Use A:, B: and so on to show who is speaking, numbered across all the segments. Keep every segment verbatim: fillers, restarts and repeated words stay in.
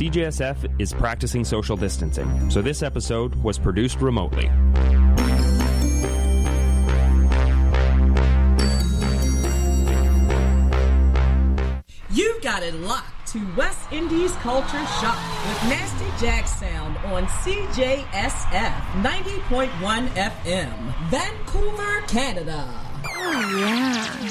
A: J S F is practicing social distancing, so this episode was produced remotely.
B: You've got it locked to West Indies Culture Shock with Nasty Jack Sound on C J S F ninety point one F M, Vancouver, Canada.
C: Oh, yeah.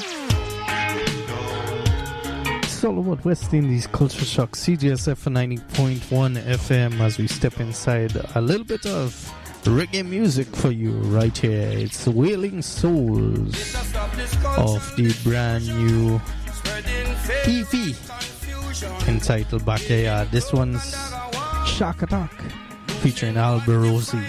D: It's all about West Indies Culture Shock, C J S F ninety point one F M, as we step inside a little bit of reggae music for you right here. It's Wailing Souls of the brand new E P entitled Backyard. This one's Shark Attack featuring Alberosi.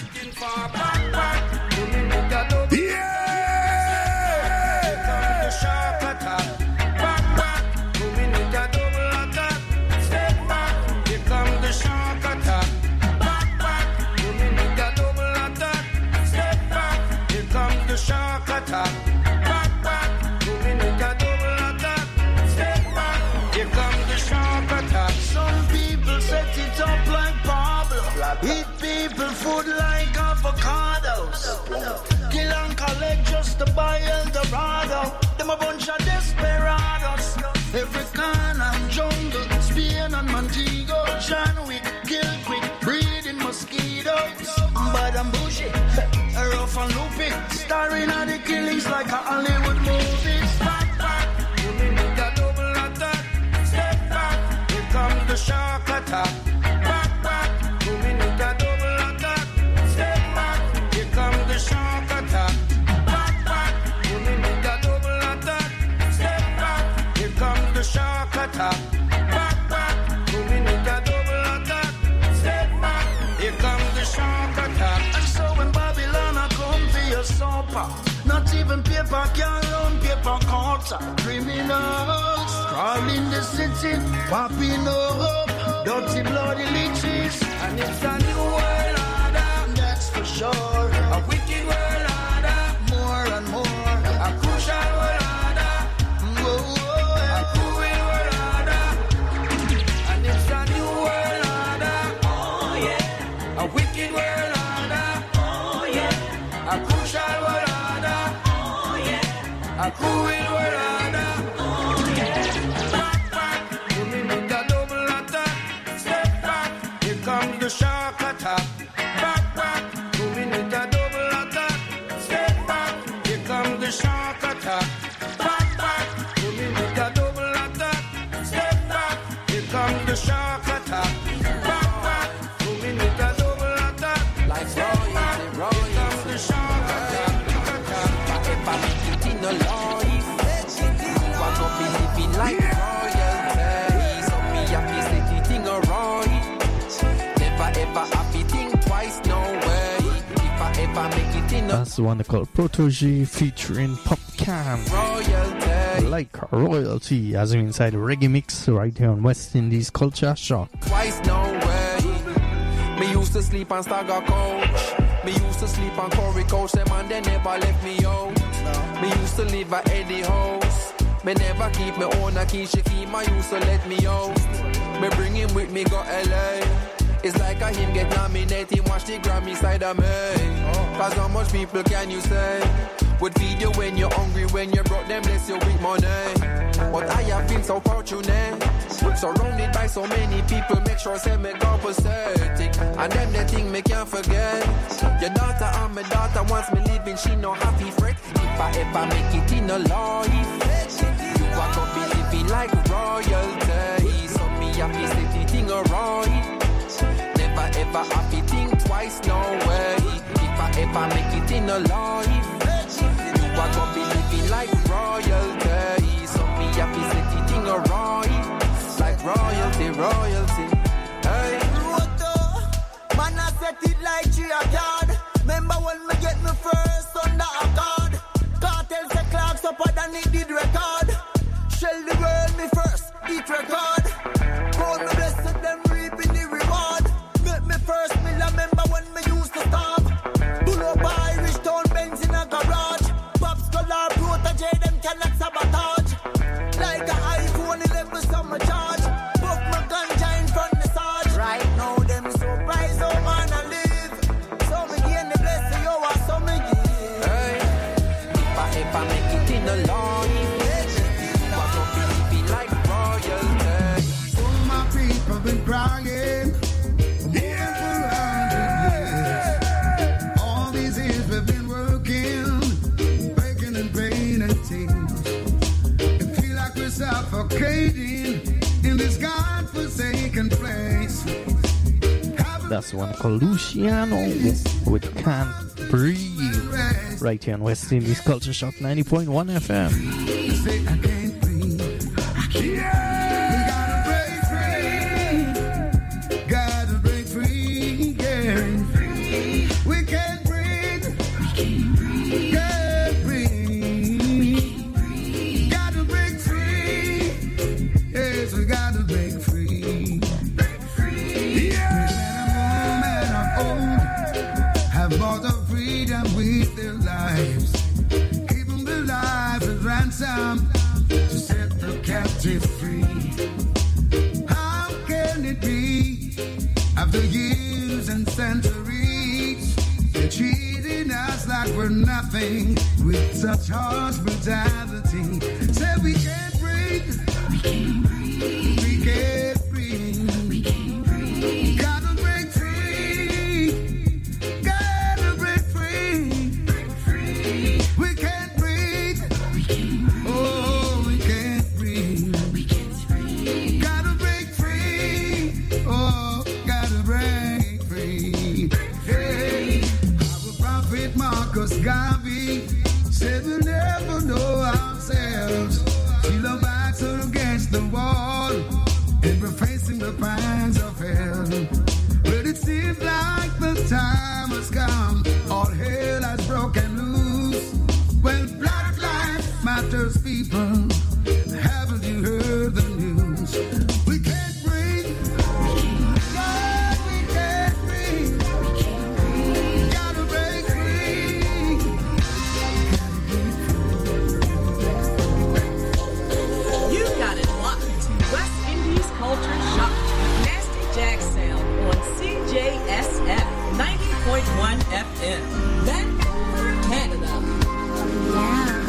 E: Eat people food like avocados. Kill and collect just to buy Eldorado. Them a bunch of desperados. Every corner, jungle, Spain and Montego. John Wick, kill quick, breeding mosquitoes. Bad and bushy, rough and loopy. Starring at the killings like a Hollywood movie. Back, back, you mean you got double attack. Step back, here comes the shark attack. Shark attack, back, back, two minutes a double attack, step back, here comes the shark attack. And so when Babylon a come for your supper, not even paper can run paper cutter. Criminals crawling the city, popping up, dirty bloody leeches. And it's a new world order, that's for sure. A wicked world order, more and more, a crucial world order. A cool world order, oh yeah. Back, back, two minutes a double attack. Step back, here comes the shark attack. Back, back, two minutes a double attack. Step back, here comes the shark attack. Back, back, two minutes a double attack. Step back, here comes the shark attack. Back, back, two minutes a double attack. Like royalty, royalty, the shark attack. If I make it in the law. Like royalty, so me happy say the thing alright. Never ever happy think twice, no way. If I ever make it in a
D: That's the one they call Protégé featuring Popcan.
E: Royalty,
D: like royalty, as we inside a reggae mix right here on West Indies Culture Shock.
E: Twice, no way. Me used to sleep on Stagger Coach. Me used to sleep on Corey Coach. Them and they never left me out. Me used to live at Eddie House. Me never keep me own a key, she keep my used to let me out. Me bring him with me, go L A. It's like a him get nominated, watch the Grammy side of me. Cause how much people can you say would feed you when you're hungry, when you brought them bless you with money. But I have been so fortunate, surrounded by so many people, make sure say me go pathetic. And them the thing me can't forget. Your daughter and my daughter wants me living, she no happy fret. If I ever make it in a life, you are gonna be living like royalty. So me happy say the thing alright. Never ever happy think twice, no way. If I ever make it in a life, you are gonna be living like royalty. So me happy say the thing alright. Like royalty, royalty. Hey. Man, I set it like G A card. Remember when me get me first under a card? Cartel say clocks up and it did record. Shell the world me first, eat record. Call me blessed, them reaping the reward. Make me first, me remember when me used to starve. Pull up Irish town Benz in a garage. Pop scholar, protege, them cannot sabotage. Like a iPhone eleven summer charge. Buff my ganja in front the Sarge.
F: suffocating in this God-forsaken place.
D: That's one called Luciano with Can't Breathe. Right here on West Indies Culture Shock ninety point one F M.
F: Say I can't breathe. Yeah! We gotta break free. Gotta break free. Yeah. We can't breathe. We can't breathe. Can't breathe. Gotta break free. Yes, we gotta break free. Break free. Yeah! Men of old have bought a freedom with their lives. Keeping their lives as ransom to set the captive free. How can it be after years and centuries they're treating us like we're nothing with such harsh brutality? Say we can't breathe. We can't breathe. We can't breathe. We can't breathe. Gotta break free. Gotta break free. Break free. We can't breathe. We can't breathe. Oh, we can't breathe. We can't breathe. Gotta break free. Oh, gotta break free. Hey, our prophet Marcus Garvey said we'll never know ourselves till our backs are against the wall and we're facing the pangs of hell. But it seems like the time has come, all hell has broken loose. Well, Black Lives Matters, people, haven't you heard the news? We can't breathe. God, we can't breathe. Gotta break free.
B: You got it locked to West Indies Culture Shock with Nasty Jack Sound on C J S F ninety point one F M, Vancouver, Canada.
C: Yeah.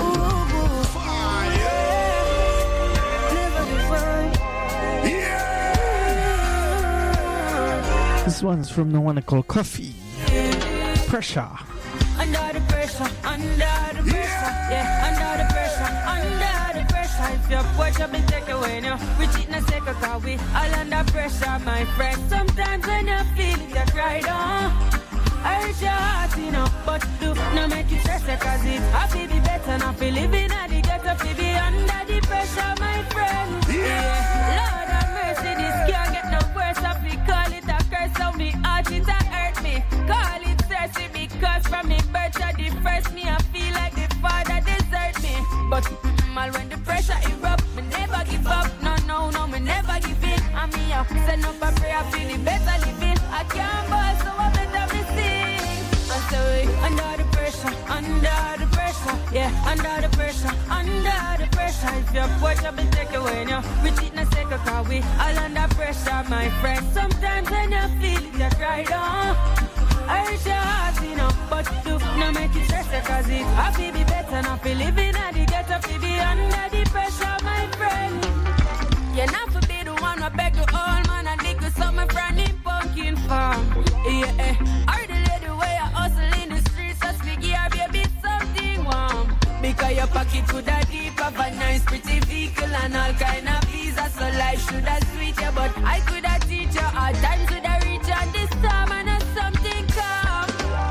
D: This one's from the one called Coffee. Pressure.
G: Under the pressure, under the pressure, yeah, under the pressure, under the pressure. If your watch up and take away now, we cheat in a second, cause we all under pressure, my friend. Sometimes when you feel it, you cry down. Hurt your heart, you know, but do not make it stress, cause it's happy be better, not feel living at the ghetto, feel be under the pressure, my friend. Yeah, Lord have mercy, this can't get no worse, I feel call it a curse, so me heart it a hurt me, call it thirsty, because from me birth to the first me, I feel like the father desert me, but mal when the pressure erupt, me never give up, no, no, no, me never give in, and me up, send up a prayer, feeling better living, I can't ball, so I better me sing, and so we under the pressure, under the pressure, yeah, under the pressure, under the pressure, if your watch up and take away now, we cheat in a second, cause we all under pressure, my friend, sometimes when you feel it, you cry down, hurt your heart, you know, but do not make it stress, cause it happy be better, not feel living at the ghetto, feel be under the pressure, my friend. You're not for be the one who beg the old man and nigga summer from the pumpkin farm. Yeah, eh. Or the lady way I hustle in the streets, so speak here, baby, something warm. Because your pocket could have deep, have a nice pretty vehicle and all kind of visa, so life should have sweet you, but I could have teach you, hard times would have reach you, and this time I know something come.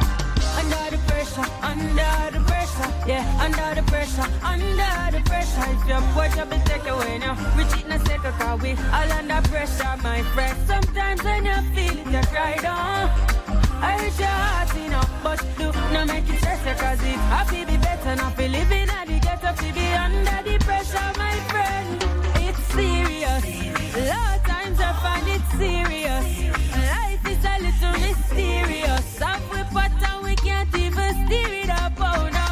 G: Under the pressure, under the pressure, yeah, under the pressure, under the pressure. If your watch up and take away now, we cheat in a second, cause we all under pressure, my friend. Sometimes when you feel it, you cry down. Hurt your heart, you know, but do not make it stress, cause it happy be better, not feel living at the ghetto, feel be under the pressure, my friend. It's serious, a lot of times I find it serious. Life is a little mysterious. Some we put and we can't even steer it up, oh no.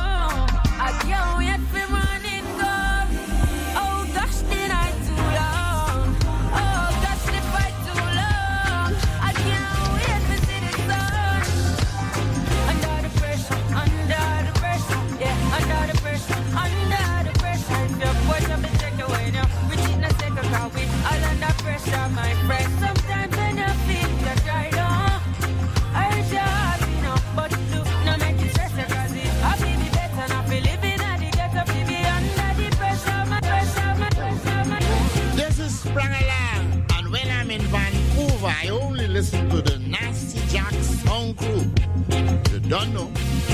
G: I can't wait for morning come. Oh gosh, the night too long. Oh gosh, the fight too long. I can't wait to see the sun. Under the pressure, under the pressure, yeah, under the pressure, under the pressure. If your voice up and take away.
F: Don't know.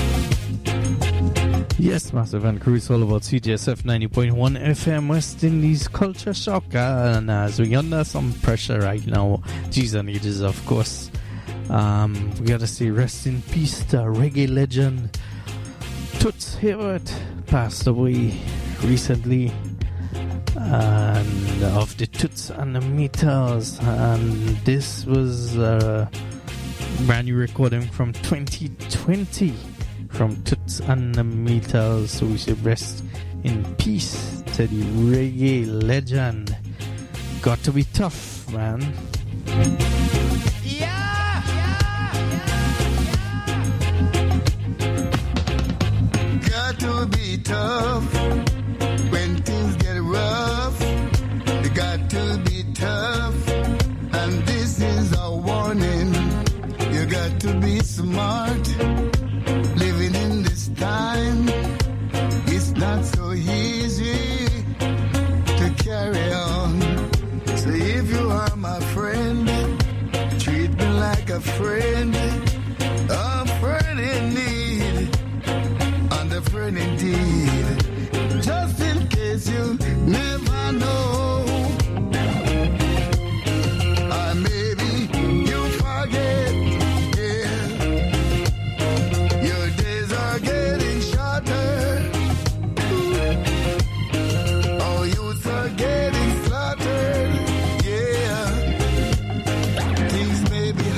D: Yes, Massive and Crew, it's all about C J S F ninety point one F M West Indies Culture Shock. And as we're under some pressure right now, G's and ages, of course. Um, we gotta say rest in peace to reggae legend Toots Hibbert, passed away recently, and of the Toots and the Metals. And this was a brand new recording from twenty twenty from Toots and the Metals. So we should rest in peace to the reggae legend. Got to be tough, man.
F: Got to be tough when things get rough. You got to be tough, and this is a warning. You got to be smart. Living in this time, it's not so easy to carry on. So if you are my friend, treat me like a friend, a friend in need. A friend indeed, just in case you never know. Or maybe you forget, yeah. Your days are getting shorter. Oh, youths are getting slaughtered, yeah. Things may be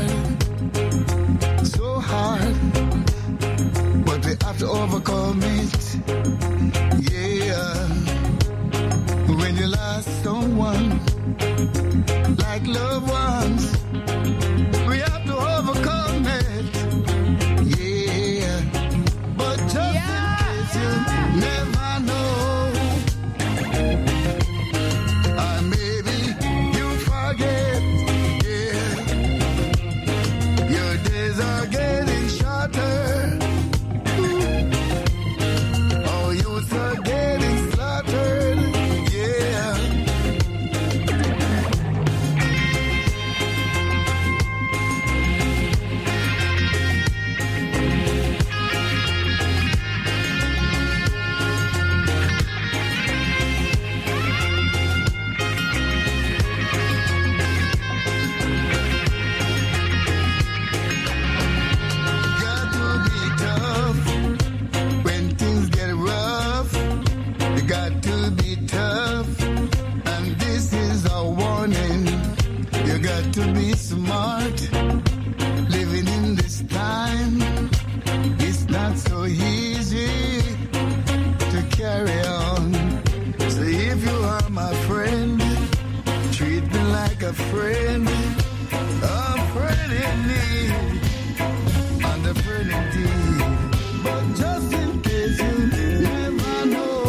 F: hard, so hard. But we have to overcome it, yeah. When you lost someone, like loved ones, we have to overcome it, yeah. But just yeah. in case you never know, or maybe you forget, yeah. Your days are getting shorter. Getting slaughtered, yeah. Got to be tough when things get rough. Got to be tough, and this is a warning. You got to be smart. Living in this time, it's not so easy to carry on. So if you are my friend, treat me like a friend, a friend in need, and a friend indeed. But just in case you never know.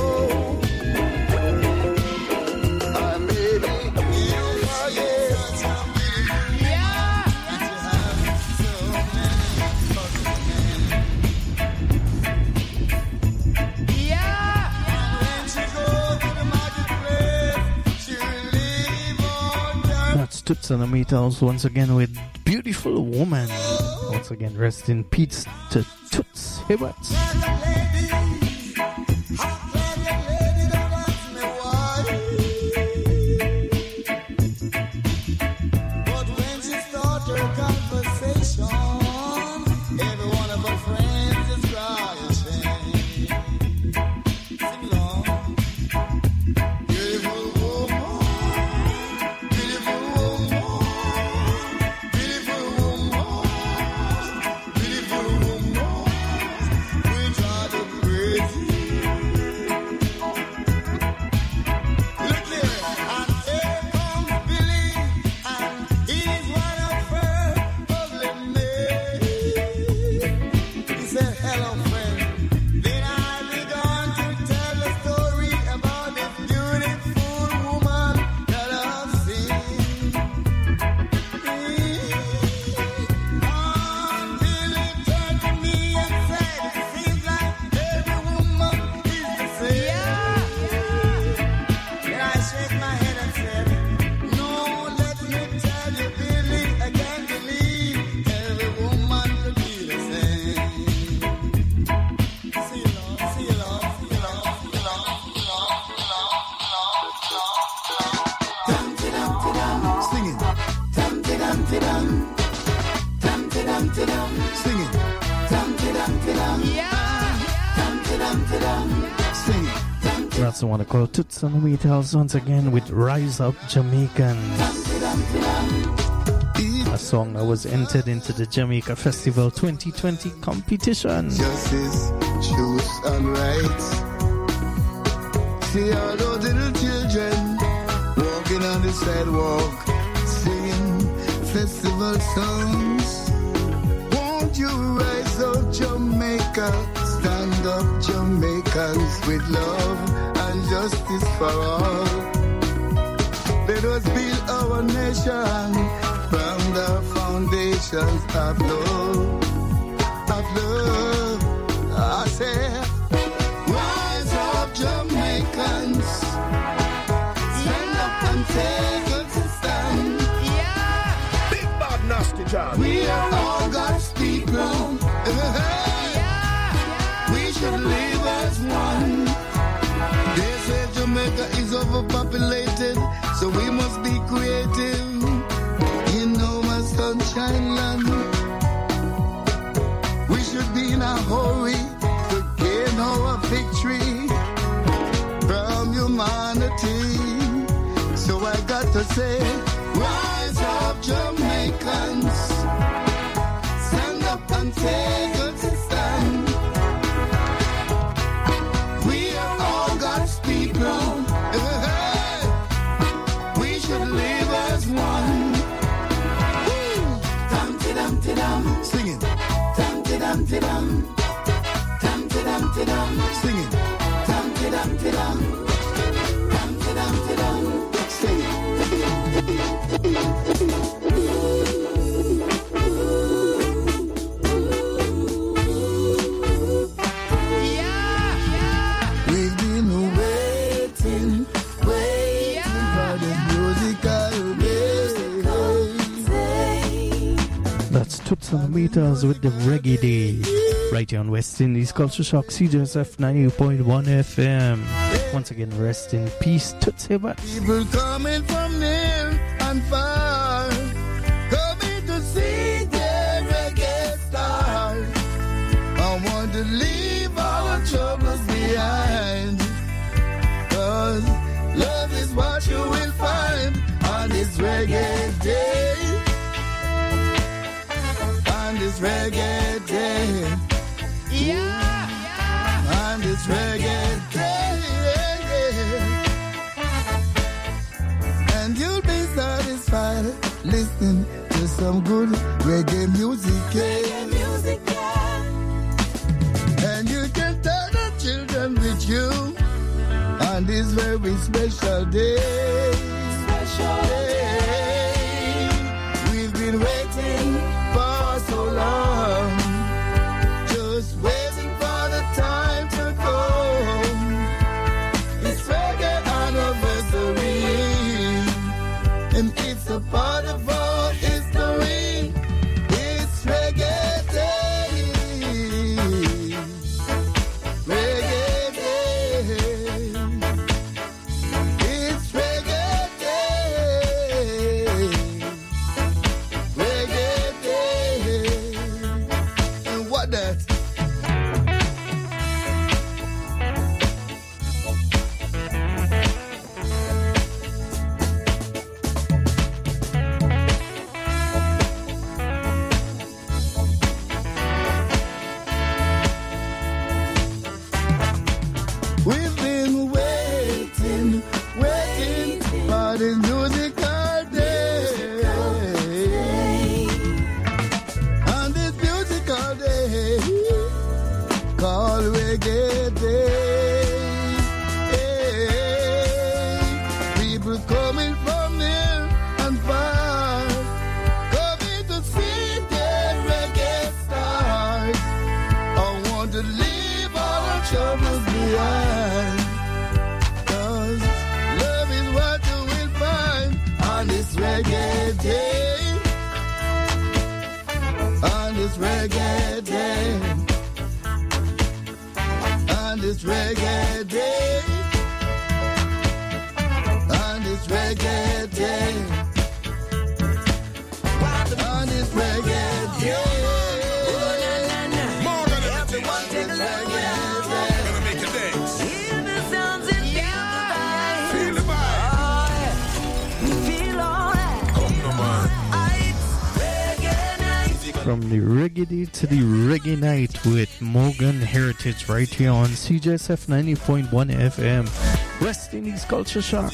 D: Toots and the Metals once again with Beautiful Woman. Once again, rest in peace to Toots Hibbert.
F: Try to Sing it.
G: Yeah.
F: Sing it.
D: That's the one I call Toots on the Meathouse once again with Rise Up Jamaicans. A song that was entered into the Jamaica Festival twenty twenty competition.
F: Justice, truth, and rights. See all those little children walking on the sidewalk, singing festival songs. Won't you rise up, Jamaica? Stand up, Jamaicans, with love and justice for all. Let us build our nation from the foundations of love, of love. I say, rise up, Jamaicans, stand up and take a stand.
G: Yeah.
H: Big bad nasty job.
F: We are all God's people. We should live as one. They say Jamaica is overpopulated, so we must be creative. You know my sunshine land. We should be in a hurry to gain our victory from humanity. So I got to say, rise up, Jamaicans, stand up and take a stand. We are all God's people. We should live as one. Dum ti dum ti dum, sing it. Dum ti dum ti dum, dum ti dum ti dum, sing it. Dum ti dum ti dum, dum ti dum ti dum, sing it. We've been waiting, waiting for the musical day.
D: That's Toots on the Meters with the Reggae Day. Right here on West Indies Culture Shock, C J S F ninety point one F M. Once again, rest in peace, Toots Hibbert.
F: People coming from near and far, coming to see their reggae stars. I want to leave our troubles behind, 'cause love is what you will find on this reggae day. On this reggae day.
G: Yeah.
F: On this reggae day. And you'll be satisfied listening to some good reggae music. Reggae music, yeah. And you can take the children with you on this very special day. Special day. We've been waiting for so long, just waiting for the time to come. It's reggae anniversary, and it's a part of our history. It's reggae day, reggae day. It's reggae day, reggae day. And what that? We've been waiting, waiting for this musical day. On this musical day, called reggae day. People coming from near and far, coming to see their reggae stars. I want to leave all the troubles behind, 'cause love is what you will find on this reggae day. On this reggae day. On this reggae day. On this reggae day. On this reggae day.
D: From the reggae day to the reggae night with Morgan Heritage right here on C J S F ninety point one F M. West Indies Culture Shock.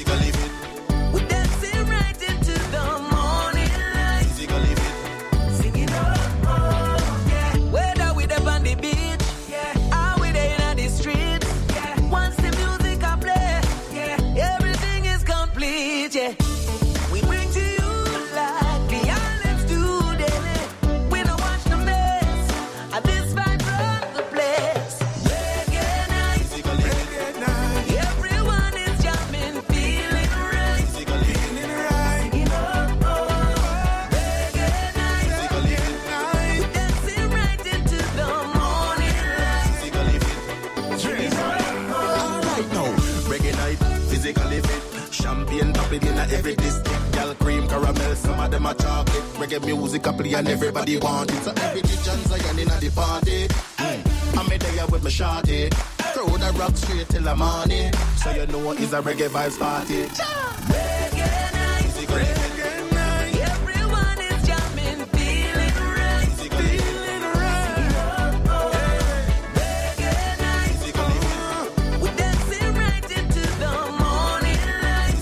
I: Every district, gal cream, caramel, some of them are chocolate. Reggae music, I play and everybody want it. So every John's I am in at the party. Mm. I'm a there with my shawty. Throw the rock straight till the morning. So you know it's a reggae vibes party. Reggae night, reggae night. Everyone is jamming, feeling right, feeling right. Oh, oh. Reggae night, we're dancing right into the morning light.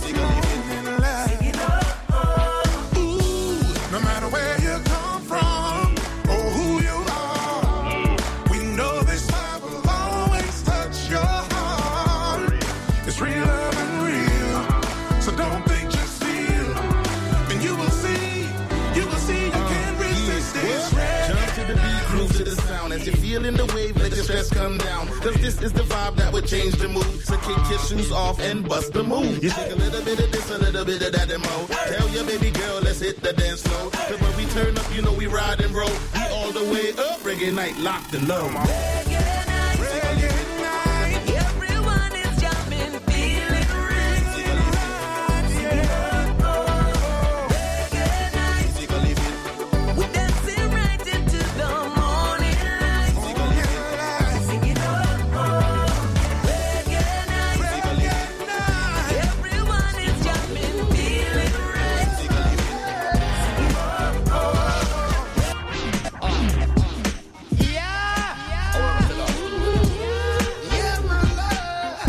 F: No matter where you come from or who you are, we know this love will always touch your heart. It's real love and real, so don't think, just feel, and you will see, you will see you can't resist this.
I: Jump to the beat, groove to the sound. As you're feeling the wave, let your stress come down. Cause this is the vibe that would change the mood. So kick your shoes off and bust the move. You take a little bit of this, a little bit of that and more. Tell your baby girl, let's hit the dance floor. Cause when we turn up, you know we ride and roll. We all the way up, reggae night locked and low.
F: Reggae night, reggae night.
G: Everyone is jamming, feeling right, feeling right, yeah. Oh, reggae night, we're dancing right into the morning light. Sing it up, oh, reggae night, reggae night. Everyone is jamming, feeling right. Sing it up, oh.
F: Yeah, yeah, my love.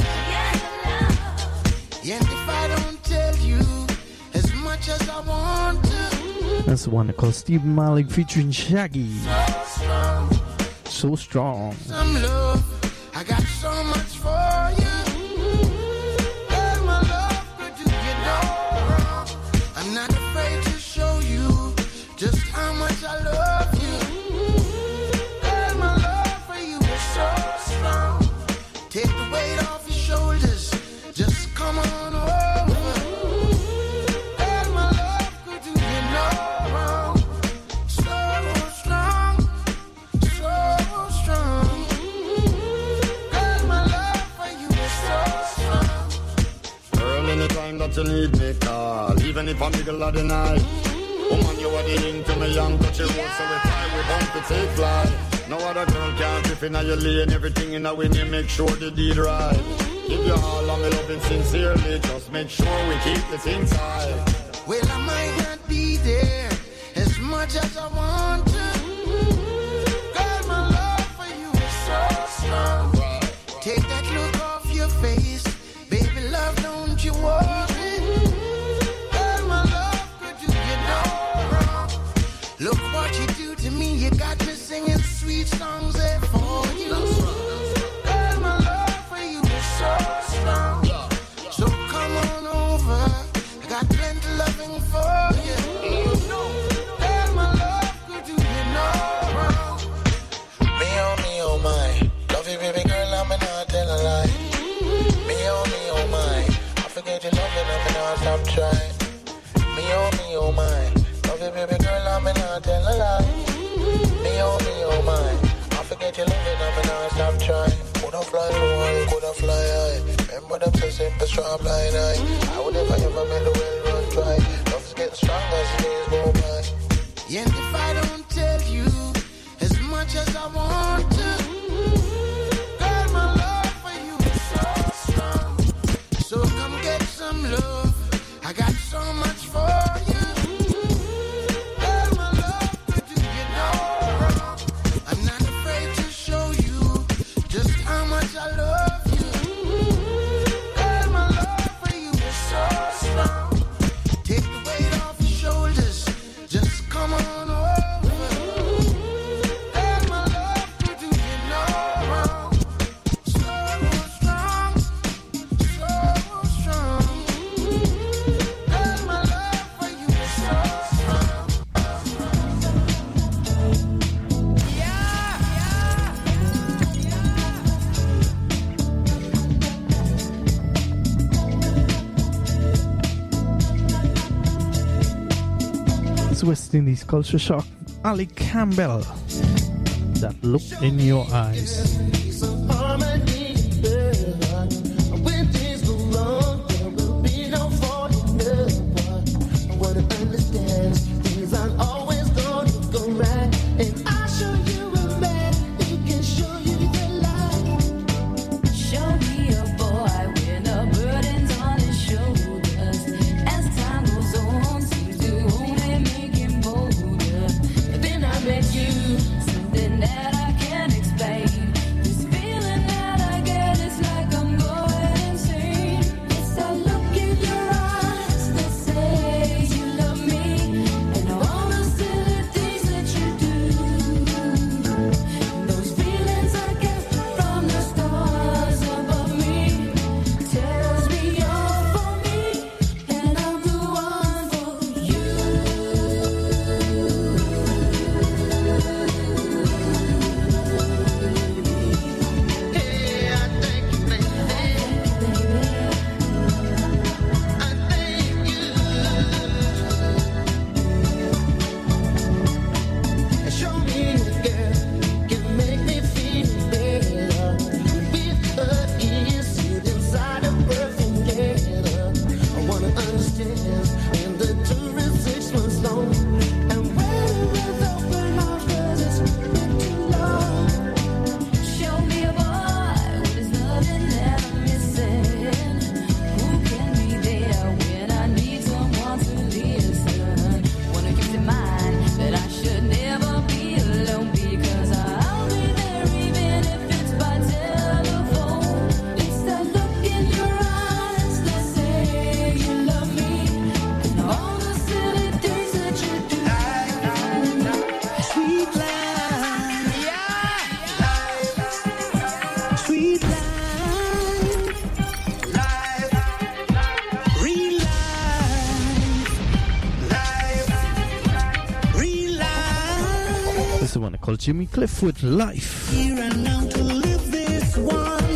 F: And if I don't tell you as much as I want to,
D: That's the one called Stephen Malik featuring Shaggy.
F: so strong,
D: So strong.
F: some love, I got so much for you. Girl, my love, could you get no wrong? I'm not afraid to show you just how much I love you. Girl, my love for you is so strong. Take the weight off your shoulders, just come on over. Girl, my love, could you get no wrong? So strong, so strong. Girl, my love for you is so strong.
J: Girl, anytime that you need me, call. Even if I'm middle of the night. Woman, you are the link to me young touchy road, so we fly, we bound to take flight. No other girl can trip in your lane, everything in a win, you make sure the deed right. Give you all of me loving sincerely, just make sure we keep it inside.
F: Well, I might not be there as much as I want to. Girl, my love for you is so strong. Take that look off your face, baby love, don't you worry. Girl, my love, could you get no wrong? Look what you do to me, you got me singing sweet songs there for you. Girl, my love for you is so strong. So come on over, I got plenty loving for you. Girl, my love, could you get no wrong? Me oh, me oh my, love you baby girl, I'm not tell a lie. Me oh, me oh my, I forget you love you, I'm not stop trying. Me oh, me oh my, love you baby girl, I'm not tell a lie. Me oh, me oh my, I forget you love you, I'm not stop trying. Coulda fly low, coulda fly high. Remember them say simple, strong, blind eye. I would never ever make the well run dry. Love's getting stronger as the days go by. And if I don't tell you as much as I want to, girl, my love for you is so strong. So come get some love, I got so much for you. Girl, my love, could you get no
D: It's West Indies Culture Shock. Ali Campbell. That look in your eyes. Jimmy Cliff with Life.
K: Here and now to live this one.